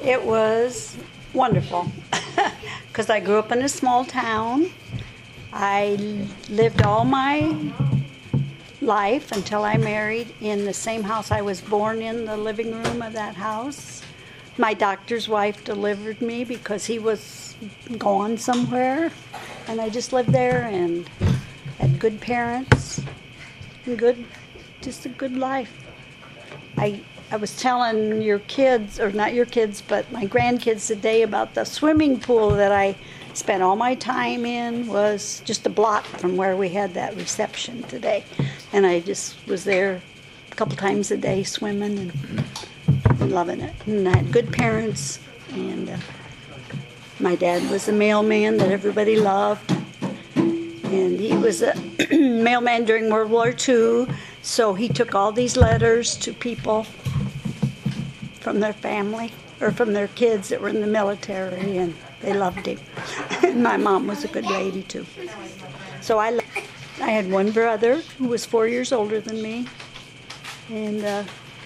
It was wonderful because I grew up in a small town. I lived all my life until I married in the same house I was born in, the living room of that house. My doctor's wife delivered me because he was gone somewhere, and I just lived there and had good parents and just a good life. I was telling your kids, or not your kids, but my grandkids today about the swimming pool that I spent all my time in was just a block from where we had that reception today. And I just was there a couple times a day swimming and loving it. And I had good parents, and my dad was a mailman that everybody loved. And he was a mailman during World War II, so he took all these letters to people from their family or from their kids that were in the military, and they loved him. And my mom was a good lady too. So I had one brother who was 4 years older than me, and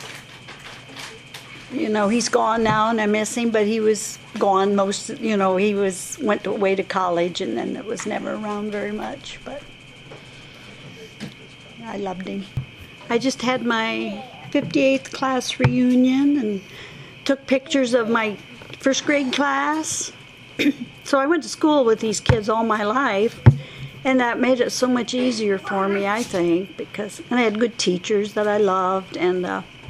he's gone now, and I miss him. But he was gone went away to college, and then it was never around very much. But I loved him. I just had my 58th class reunion and took pictures of my first grade class. So I went to school with these kids all my life, and that made it so much easier for me, I think, and I had good teachers that I loved, and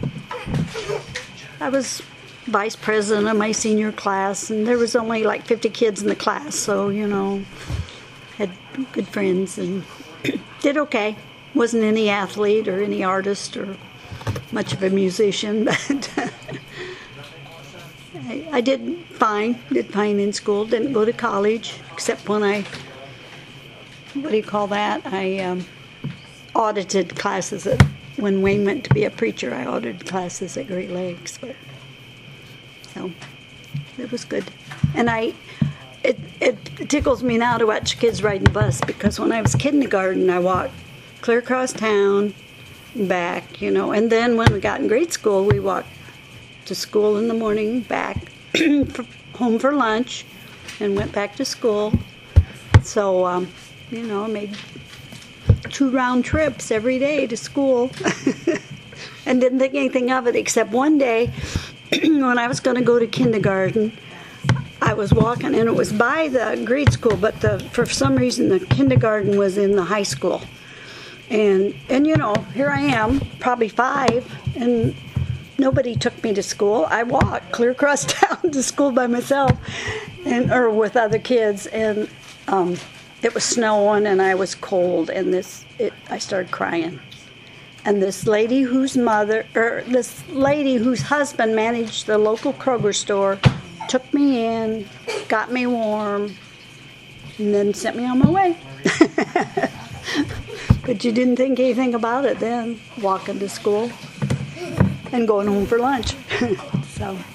I was vice president of my senior class, and there was only like 50 kids in the class, so, had good friends and did okay. Wasn't any athlete or any artist or much of a musician, but I did fine in school. Didn't go to college, except when I audited classes when Wayne went to be a preacher. I audited classes at Great Lakes, so it was good. And it tickles me now to watch kids riding the bus, because when I was kindergarten, I walked clear across town back, and then when we got in grade school, we walked to school in the morning, back home for lunch, and went back to school. So, I made 2 round trips every day to school and didn't think anything of it, except one day when I was going to go to kindergarten. I was walking, and it was by the grade school, but for some reason the kindergarten was in the high school. And here I am, probably 5, and nobody took me to school. I walked clear across town to school by myself, or with other kids, and it was snowing, and I was cold, and I started crying. And this lady whose husband managed the local Kroger store took me in, got me warm, and then sent me on my way. But you didn't think anything about it then, walking to school and going home for lunch. So.